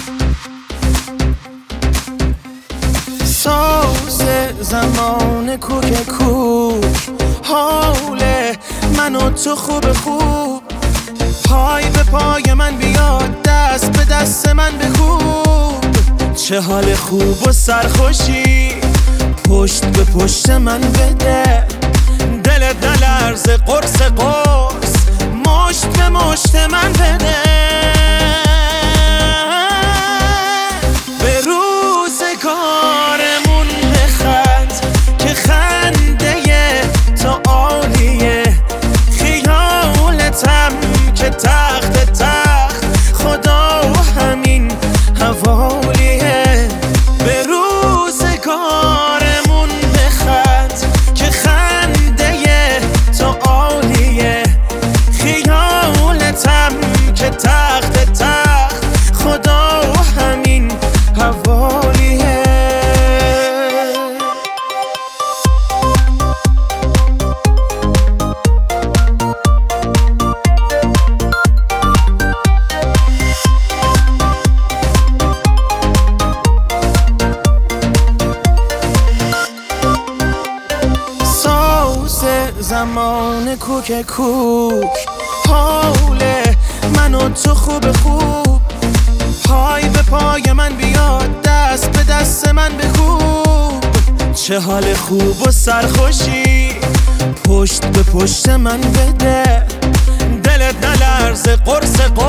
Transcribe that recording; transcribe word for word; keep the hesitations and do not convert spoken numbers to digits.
ساز زمان کوک کوک، حال من و تو خوب خوب، پای به پای من بیاد، دست به دست من بکوب. چه حال خوب و سرخوشی پشت به پشت من بده، دل دلرز قرص قرص مشت به مشت من بده. به روزگارمون بخند که خنده تو عالیه، خیالتم که تخت تخت خدا همین حوالیه. به روزگارمون بخند که خنده تو عالیه، خیالتم که تخت تخت خدا همین حوالیه. زمان کوک کوک، حال من و تو خوب خوب، پای به پای من بیاد، دست به دست من بکوب. چه حال خوب و سرخوشی پشت به پشت من بده، دل دلرز قرص قرص